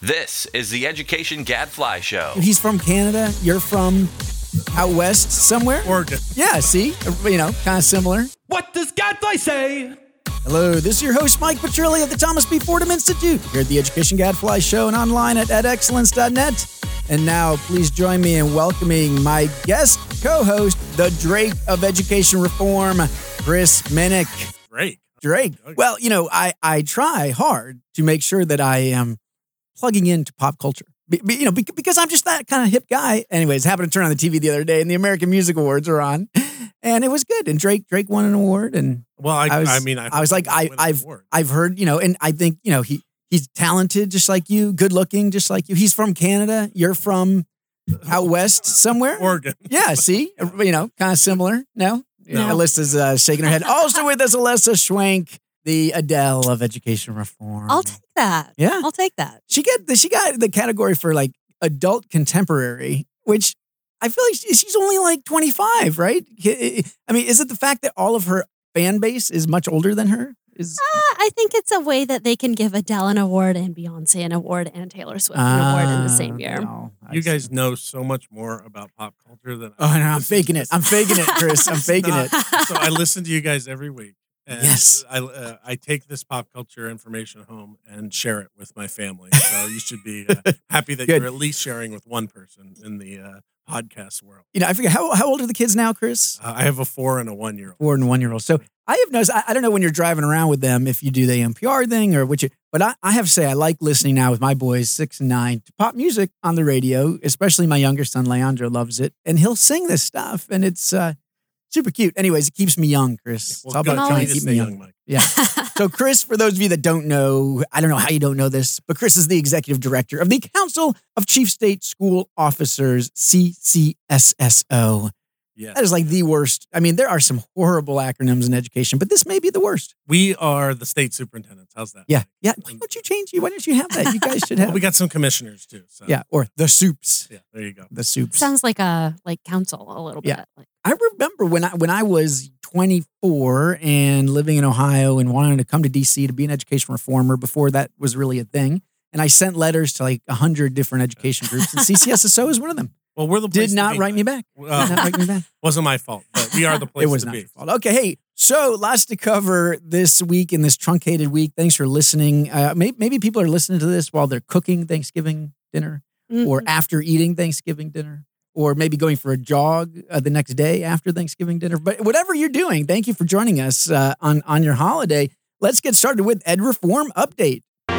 This is the Education Gadfly Show. He's from Canada. You're from out west somewhere? Oregon. Yeah, see? Kind of similar. What does Gadfly say? Hello, this is your host, Mike Petrilli of the Thomas B. Fordham Institute, here at the Education Gadfly Show and online at edexcellence.net. And now, please join me in welcoming my guest co-host, the Drake of Education Reform, Chris Minnick. Drake. Well, I try hard to make sure that I am plugging into pop culture. Because I'm just that kind of hip guy. Anyways, happened to turn on the TV the other day and the American Music Awards are on. And it was good. And Drake won an award. And well, I've heard, and I think, he's talented just like you, good looking just like you. He's from Canada. You're from out west somewhere? Oregon. Yeah, see? Kind of similar. No? Alyssa's shaking her head. Also with us, Alyssa Schwenk, the Adele of Education Reform. I'll take that. Yeah. I'll take that. She got the category for like adult contemporary, which I feel like she's only like 25, right? I mean, is it the fact that all of her fan base is much older than her? I think it's a way that they can give Adele an award and Beyonce an award and Taylor Swift an award in the same year. No, you guys know so much more about pop culture than I know. I'm faking it. I'm faking it, Chris. I'm faking it. So I listen to you guys every week. And yes. I take this pop culture information home and share it with my family. So you should be happy that you're at least sharing with one person in the podcast world. I forget, how old are the kids now, Chris? I have a 4 and a 1-year-old. 4 and 1-year-old. So I have noticed, I don't know when you're driving around with them if you do the NPR thing or but I have to say I like listening now with my boys 6 and 9 to pop music on the radio, especially my younger son, Leandro, loves it. And he'll sing this stuff and it's super cute. Anyways, it keeps me young, Chris. Well, it's all about trying to keep me young. Mike. Yeah. So Chris, for those of you that don't know, I don't know how you don't know this, but Chris is the executive director of the Council of Chief State School Officers, CCSSO. Yeah. That is like the worst. I mean, there are some horrible acronyms in education, but this may be the worst. We are the state superintendents. How's that? Yeah. Yeah. Why don't you change? Why don't you have that? You guys should have. Well, we got some commissioners too. So. Yeah. Or the soups. Yeah. There you go. The soups. Sounds like a council a little bit. I remember when I was 24 and living in Ohio and wanting to come to DC to be an education reformer before that was really a thing. And I sent letters to like 100 different education groups and CCSSO is one of them. Well, we're the place Did not write me back. Wasn't my fault, but we are the place it was to not be. Your fault. Okay, hey, so lots to cover this week in this truncated week. Thanks for listening. Maybe people are listening to this while they're cooking Thanksgiving dinner or after eating Thanksgiving dinner or maybe going for a jog the next day after Thanksgiving dinner. But whatever you're doing, thank you for joining us on your holiday. Let's get started with Ed Reform Update.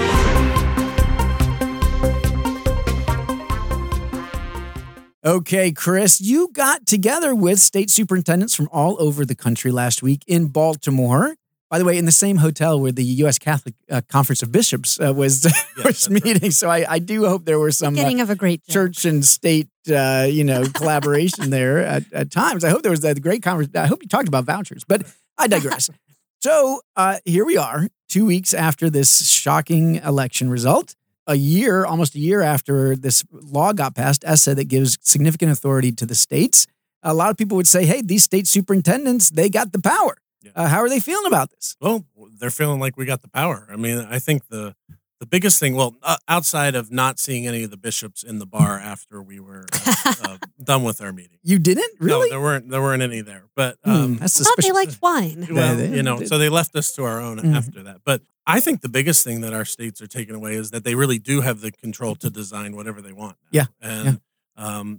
Okay, Chris, you got together with state superintendents from all over the country last week in Baltimore. By the way, in the same hotel where the U.S. Catholic Conference of Bishops was meeting. Right. So I do hope there were some Beginning of a great church and state, collaboration there at times. I hope there was a great conversation. I hope you talked about vouchers, but I digress. So here we are, 2 weeks after this shocking election result. Almost a year after this law got passed, ESSA, that gives significant authority to the states. A lot of people would say, hey, these state superintendents, they got the power. Yeah. How are they feeling about this? Well, they're feeling like we got the power. I mean, I think the biggest thing, outside of not seeing any of the bishops in the bar after we were done with our meeting. You didn't? Really? No, there weren't any there. But that's suspicious. I thought they liked wine. Well, so they left us to our own after that. But I think the biggest thing that our states are taking away is that they really do have the control to design whatever they want now. Yeah. And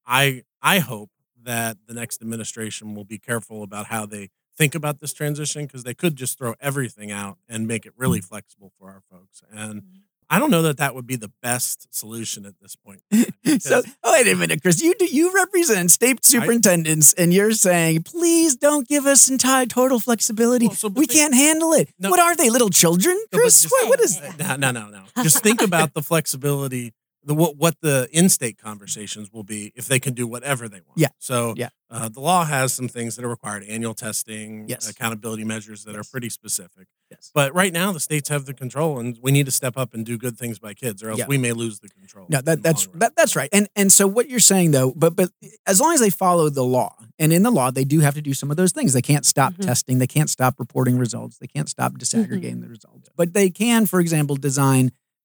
I hope that the next administration will be careful about how they think about this transition, because they could just throw everything out and make it really flexible for our folks. And I don't know that would be the best solution at this point. So, wait a minute, Chris. You represent state superintendents, and you're saying, please don't give us total flexibility. Well, we can't handle it. No, what are they, little children, Chris? What is that? No. Just think about the flexibility, what the in-state conversations will be if they can do whatever they want. Yeah. So the law has some things that are required: annual testing, accountability measures that are pretty specific. Yes. But right now, the states have the control, and we need to step up and do good things by kids, or else we may lose the control. No, that's right. And so what you're saying, though, but as long as they follow the law, and in the law, they do have to do some of those things. They can't stop testing. They can't stop reporting results. They can't stop disaggregating the results. But they can, for example, design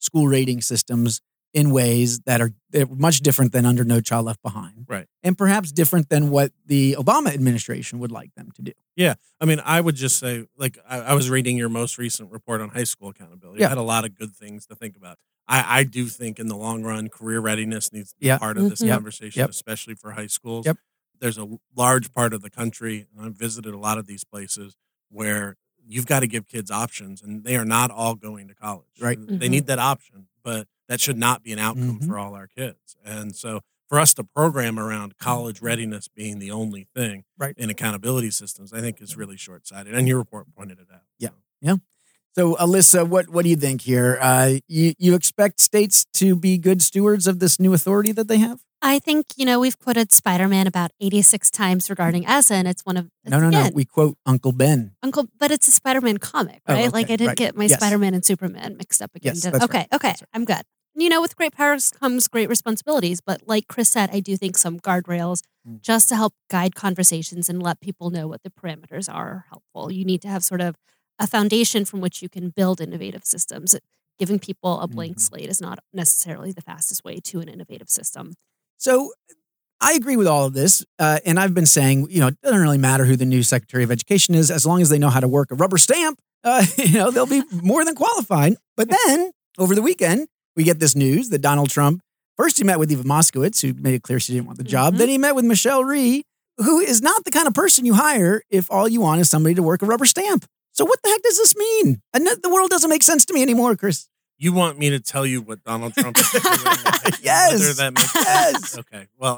school rating systems in ways that are they're much different than under No Child Left Behind. Right. And perhaps different than what the Obama administration would like them to do. Yeah. I mean, I would just say, like, I was reading your most recent report on high school accountability. Yeah. I had a lot of good things to think about. I do think in the long run, career readiness needs to be Yeah. part of this Mhm. conversation, Yep. especially for high schools. Yep. There's a large part of the country, and I've visited a lot of these places, where you've got to give kids options, and they are not all going to college. Right. They Mhm. need that option, but that should not be an outcome Mhm. for all our kids. And so for us to program around college readiness being the only thing Right. in accountability systems, I think is really short-sighted. And your report pointed it out. Yeah. So. Yeah. So, Alyssa, what do you think here? You expect states to be good stewards of this new authority that they have? I think, we've quoted Spider-Man about 86 times regarding ESSA, and it's one of No. again, We quote Uncle Ben. but it's a Spider-Man comic, Oh, right? okay, Like I didn't right. get my Yes. Spider-Man and Superman mixed up again. Yes, did I? that's Okay, right. okay, That's right. I'm good. With great powers comes great responsibilities, but like Chris said, I do think some guardrails just to help guide conversations and let people know what the parameters are helpful. You need to have sort of a foundation from which you can build innovative systems. Giving people a blank slate is not necessarily the fastest way to an innovative system. So I agree with all of this. And I've been saying, it doesn't really matter who the new Secretary of Education is, as long as they know how to work a rubber stamp, they'll be more than qualified. But then over the weekend, we get this news that Donald Trump, first he met with Eva Moskowitz, who made it clear she didn't want the job. Mhm. Then he met with Michelle Rhee, who is not the kind of person you hire if all you want is somebody to work a rubber stamp. So what the heck does this mean? And the world doesn't make sense to me anymore, Chris. You want me to tell you what Donald Trump is doing? Yes. Whether that makes Yes. sense? Okay. Well,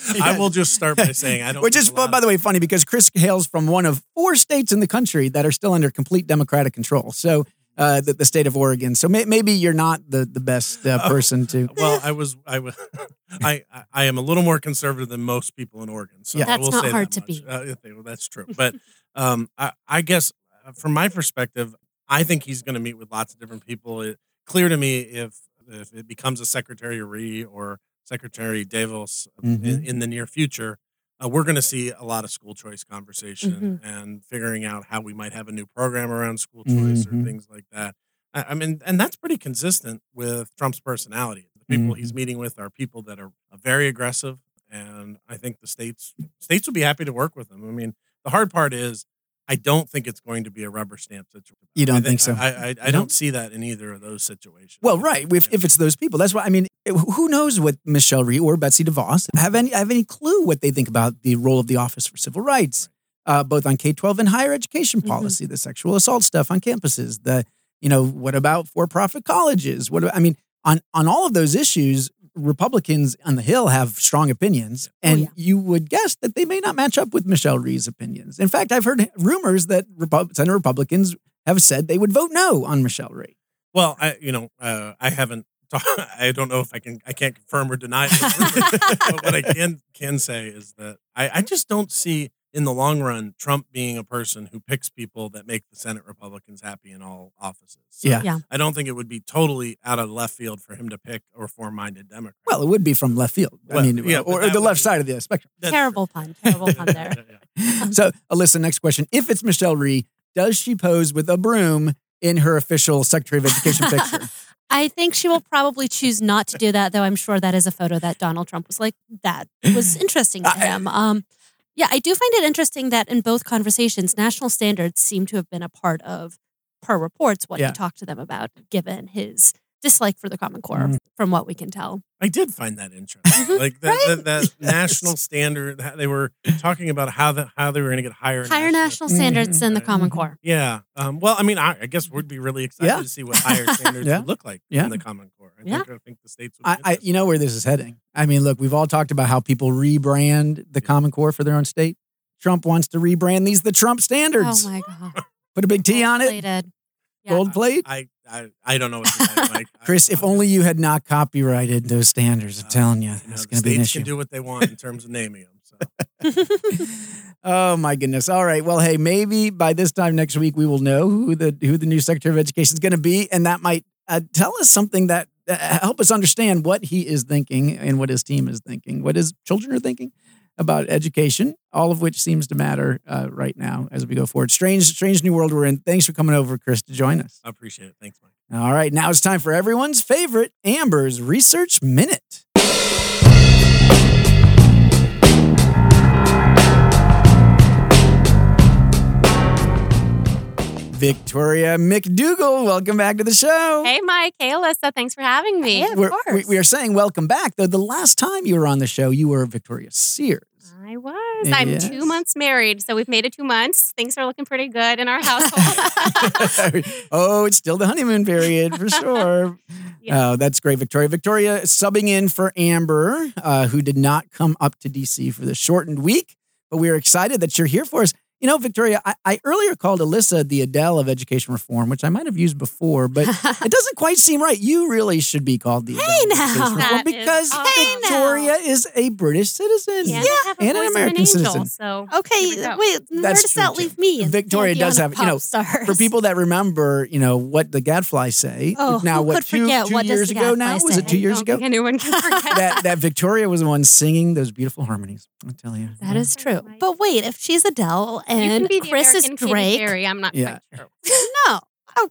I will just start by saying I don't. Which is, think a lot by the way, funny because Chris hails from one of 4 states in the country that are still under complete Democratic control. So the state of Oregon. So maybe you're not the best person to. Well, I am a little more conservative than most people in Oregon. So Yeah. I That's will not say hard that to much. beat. Okay, well, that's true. But I guess from my perspective, I think he's going to meet with lots of different people. It's clear to me if it becomes a Secretary Rhee or Secretary Davos Mhm. in the near future, we're going to see a lot of school choice conversation and figuring out how we might have a new program around school choice or Mhm. things like that. I mean, and that's pretty consistent with Trump's personality. The people he's meeting with are people that are very aggressive, and I think the states would be happy to work with him. I mean, the hard part is I don't think it's going to be a rubber stamp situation. You don't think so? I No? don't see that in either of those situations. Well, right. If it's those people, that's why. I mean, who knows what Michelle Rhee or Betsy DeVos have any clue what they think about the role of the Office for Civil Rights, both on K-12 and higher education policy, the sexual assault stuff on campuses, what about for-profit colleges? On all of those issues, Republicans on the Hill have strong opinions, and you would guess that they may not match up with Michelle Rhee's opinions. In fact, I've heard rumors that Senate Republicans have said they would vote no on Michelle Rhee. Well, I haven't. I don't know if I can't confirm or deny this rumor, but what I can say is that I just don't see in the long run Trump being a person who picks people that make the Senate Republicans happy in all offices. So Yeah. I don't think it would be totally out of left field for him to pick a reform-minded Democrat. Well, it would be from left field. Well, yeah, or but that the left would- side of the spectrum. That's Terrible pun there. Yeah. So, Alyssa, next question. If it's Michelle Rhee, does she pose with a broom in her official Secretary of Education picture? I think she will probably choose not to do that, though I'm sure that is a photo that Donald Trump was like, that was interesting to him. Yeah, I do find it interesting that in both conversations, national standards seem to have been a part of, per reports, what he talked to them about, given his dislike for the Common Core, from what we can tell. I did find that interesting. Like that national standard. They were talking about how they were going to get higher National standards than the Common Core. Yeah. Well, I mean, I guess we'd be really excited to see what higher standards would look like in the Common Core. I think the states would. You know where this is heading. I mean, look, we've all talked about how people rebrand the Common Core for their own state. Trump wants to rebrand these the Trump standards. Oh my God. Put a big T on it. Gold-plated. Yeah. Gold plate. I don't know what to say, Mike. Chris, if only you had not copyrighted those standards, I'm telling you, it's going to be an states issue. can do what they want in terms of naming them. So. Oh my goodness! All right. Well, hey, maybe by this time next week we will know who the new Secretary of Education is going to be, and that might tell us something that help us understand what he is thinking and what his team is thinking, what his children are thinking. about education, all of which seems to matter right now as we go forward. Strange new world we're in. Thanks for coming over, Chris, to join us. I appreciate it. Thanks, Mike. All right, now it's time for everyone's favorite Amber's Research Minute. Victoria McDougall, welcome back to the show. Hey, Mike. Hey, Alyssa. Thanks for having me. Hey, of course. We are saying welcome back, though the last time you were on the show, you were Victoria Sears. I was. I'm Yes. 2 months married, so we've made it 2 months. Things are looking pretty good in our household. Oh, it's still the honeymoon period for sure. Yeah. Oh, that's great, Victoria. Victoria is subbing in for Amber, who did not come up to DC for the shortened week, but we are excited that you're here for us. You know, Victoria, I earlier called Alyssa the Adele of education reform, which I might have used before, but it doesn't quite seem right. You really should be called the Adele of now. education reform That is because awesome. Victoria is a British citizen. Yeah, I have a and an voice of American angel, citizen. So Okay, here we go. wait, where That's does true, that too. leave me? as Victoria does pantheon of have, you know, pop stars? For people that remember, you know, what the Gadfly say. Oh, now, who what, could two forget what does years the ago Gadfly now? Was say? it 2 years I ago? don't think anyone can forget that Victoria was the one singing those beautiful harmonies. I tell you. That is true. Right. But wait, if she's Adele You can and be the Chris is American Katy Drake, Perry. I'm not Yeah. quite sure. no. Oh,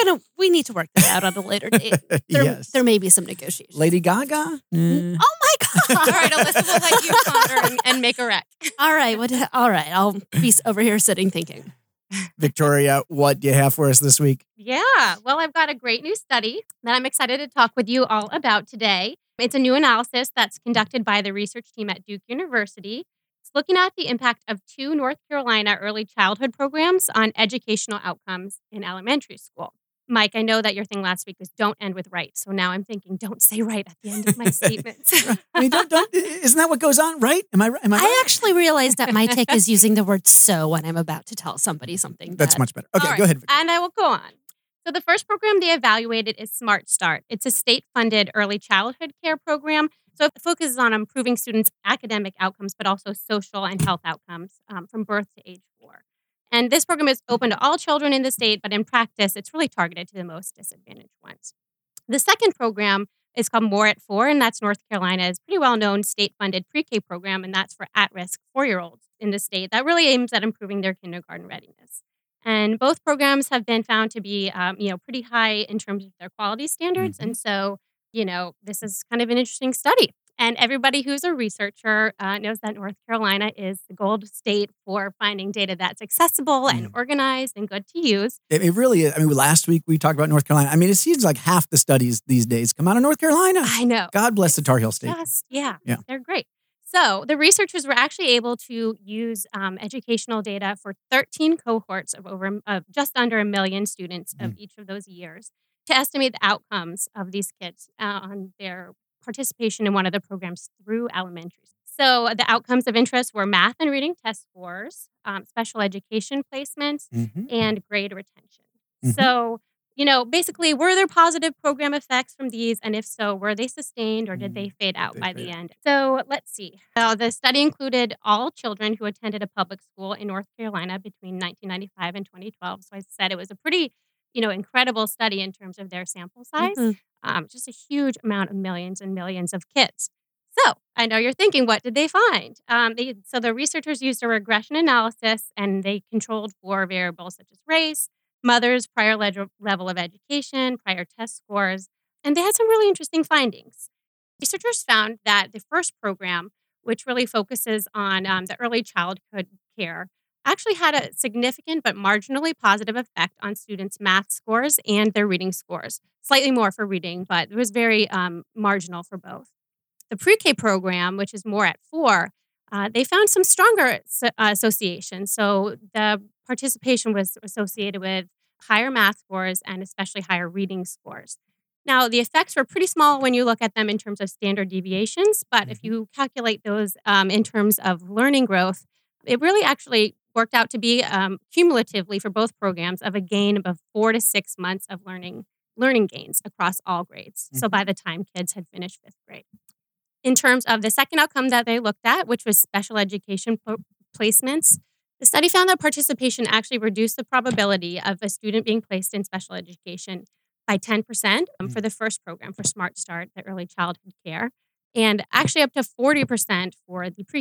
we need to work that out on a later date. Yes. There may be some negotiations. Lady Gaga? Oh my God. All right, Alyssa, we'll let you ponder and make a wreck. All right. All right. I'll be over here sitting thinking. Victoria, what do you have for us this week? Yeah, well, I've got a great new study that I'm excited to talk with you all about today. It's a new analysis that's conducted by the research team at Duke University. It's looking at the impact of 2 North Carolina early childhood programs on educational outcomes in elementary school. Mike, I know that your thing last week was don't end with right. So now I'm thinking don't say right at the end of my statements. I mean, isn't that what goes on, right? Am I right? I actually realized that my take is using the word so when I'm about to tell somebody something. That's that- much better. Okay, All right, go ahead, Victoria. And I will go on. So the first program they evaluated is Smart Start. It's a state-funded early childhood care program. So it focuses on improving students' academic outcomes, but also social and health outcomes from birth to age 4. And this program is open to all children in the state, but in practice, it's really targeted to the most disadvantaged ones. The second program is called More at 4, and that's North Carolina's pretty well-known state-funded pre-K program, and that's for at-risk 4-year-olds in the state. That really aims at improving their kindergarten readiness. And both programs have been found to be, pretty high in terms of their quality standards. Mhm. And so, this is kind of an interesting study. And everybody who's a researcher knows that North Carolina is the gold state for finding data that's accessible and organized and good to use. It really is. I mean, last week we talked about North Carolina. I mean, it seems like half the studies these days come out of North Carolina. I know. God bless the Tar Heel State. Yeah, Yeah. they're great. So the researchers were actually able to use educational data for 13 cohorts of just under 1 million students of each of those years to estimate the outcomes of these kids on their participation in one of the programs through elementary. So the outcomes of interest were math and reading test scores, special education placements, Mhm. and grade retention. Mhm. So, basically, were there positive program effects from these? And if so, were they sustained or did they fade out They by fade the out. end? So let's see. So the study included all children who attended a public school in North Carolina between 1995 and 2012. So I said it was a pretty, incredible study in terms of their sample size. Mhm. Just a huge amount of millions and millions of kids. So I know you're thinking, what did they find? So the researchers used a regression analysis and they controlled for variables such as race, mother's prior level of education, prior test scores, and they had some really interesting findings. Researchers found that the first program, which really focuses on the early childhood care, actually had a significant but marginally positive effect on students' math scores and their reading scores. Slightly more for reading, but it was very marginal for both. The pre-K program, which is More at 4, they found some stronger associations. So the participation was associated with higher math scores and especially higher reading scores. Now, the effects were pretty small when you look at them in terms of standard deviations, but if you calculate those in terms of learning growth, it really actually worked out to be cumulatively for both programs of a gain of 4 to 6 months of learning gains across all grades. So by the time kids had finished 5th grade. In terms of the second outcome that they looked at, which was special education placements, the study found that participation actually reduced the probability of a student being placed in special education by 10% for the first program for Smart Start, the early childhood care, and actually up to 40% for the pre-K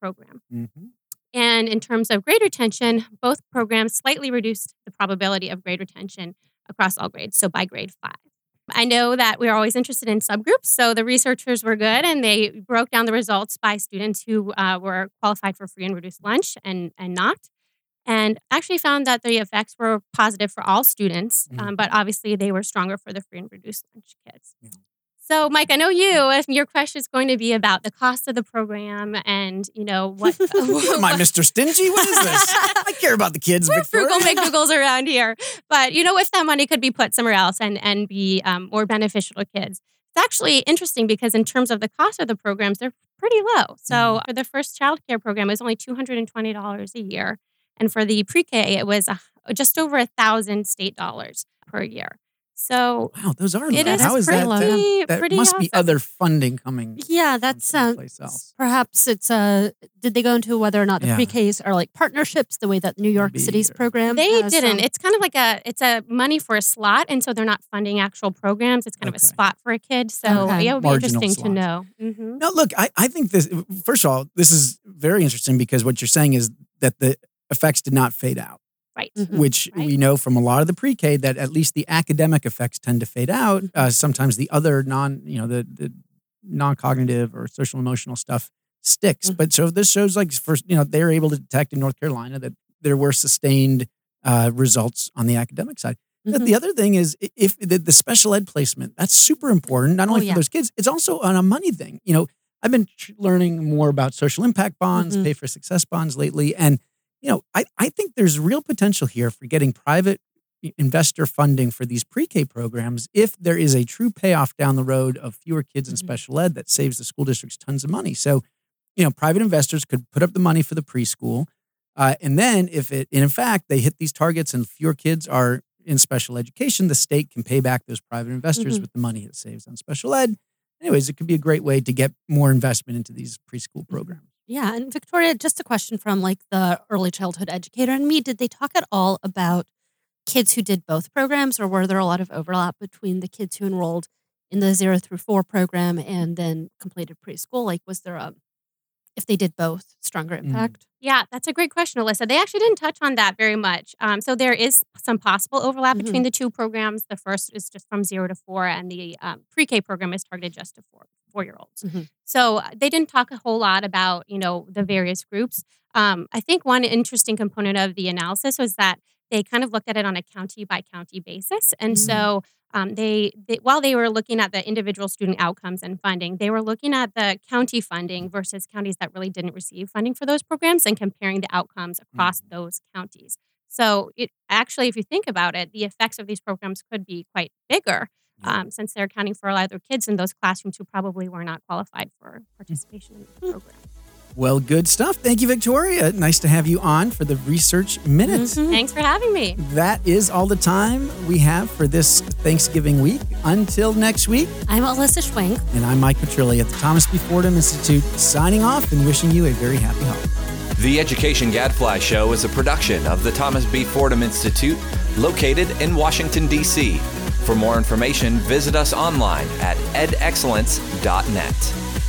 program. Mm-hmm. And in terms of grade retention, both programs slightly reduced the probability of grade retention across all grades, so by grade 5. I know that we are always interested in subgroups, so the researchers were good, and they broke down the results by students who were qualified for free and reduced lunch and not. And actually found that the effects were positive for all students, but obviously they were stronger for the free and reduced lunch kids. Yeah. So, Mike, I know your question is going to be about the cost of the program and, what... What am I, Mr. Stingy? What is this? I care about the kids, We're Victoria. frugal McDougals around here. But, if that money could be put somewhere else and be more beneficial to kids. It's actually interesting because in terms of the cost of the programs, they're pretty low. So for the first child care program, it was only $220 a year. And for the pre-K, it was just over $1,000 state dollars per year. So wow, those are it low. is How is that? pretty, That pretty must be awesome. other funding coming. Yeah, that's someplace else. perhaps it's did they go into whether or not the Yeah. pre-Ks are like partnerships the way that New York Maybe, City's or- program They has, didn't. It's kind of like it's a money for a slot, and so they're not funding actual programs. It's kind of a Okay. spot for a kid. So Okay. yeah, it would be Marginal interesting to slots. know. Mm-hmm. No, look, I think this, first of all, this is very interesting because what you're saying is that the effects did not fade out, Right. Mhm. which Right. we know from a lot of the pre-K that at least the academic effects tend to fade out. Sometimes the other the non-cognitive or social emotional stuff sticks. Mhm. But so this shows like first, they were able to detect in North Carolina that there were sustained results on the academic side. But Mhm. the other thing is if the special ed placement, that's super important, not only yeah. for those kids, it's also on a money thing. I've been learning more about social impact bonds, Mhm. pay for success bonds lately. And, I think there's real potential here for getting private investor funding for these pre-K programs if there is a true payoff down the road of fewer kids in Mhm. special ed that saves the school districts tons of money. So, private investors could put up the money for the preschool. And then in fact, they hit these targets and fewer kids are in special education, the state can pay back those private investors Mhm. with the money it saves on special ed. Anyways, it could be a great way to get more investment into these preschool programs. Yeah, and Victoria, just a question from like the early childhood educator and me. Did they talk at all about kids who did both programs, or were there a lot of overlap between the kids who enrolled in the 0 through 4 program and then completed preschool? Like, was there if they did both, stronger impact? Yeah, that's a great question, Alyssa. They actually didn't touch on that very much. So there is some possible overlap Mhm. between the two programs. The first is just from 0 to 4, and the pre-K program is targeted just to 4-year-olds. Mhm. So they didn't talk a whole lot about, the various groups. I think one interesting component of the analysis was that they kind of looked at it on a county by county basis. And so they while they were looking at the individual student outcomes and funding, they were looking at the county funding versus counties that really didn't receive funding for those programs and comparing the outcomes across those counties. So it actually, if you think about it, the effects of these programs could be quite bigger since they're accounting for a lot of their kids in those classrooms who probably were not qualified for participation in the program. Well, good stuff. Thank you, Victoria. Nice to have you on for the Research Minute. Thanks for having me. That is all the time we have for this Thanksgiving week. Until next week, I'm Alyssa Schwenk. and I'm Mike Petrilli at the Thomas B. Fordham Institute, signing off and wishing you a very happy holiday. The Education Gadfly Show is a production of the Thomas B. Fordham Institute, located in Washington, D.C. For more information, visit us online at edexcellence.net.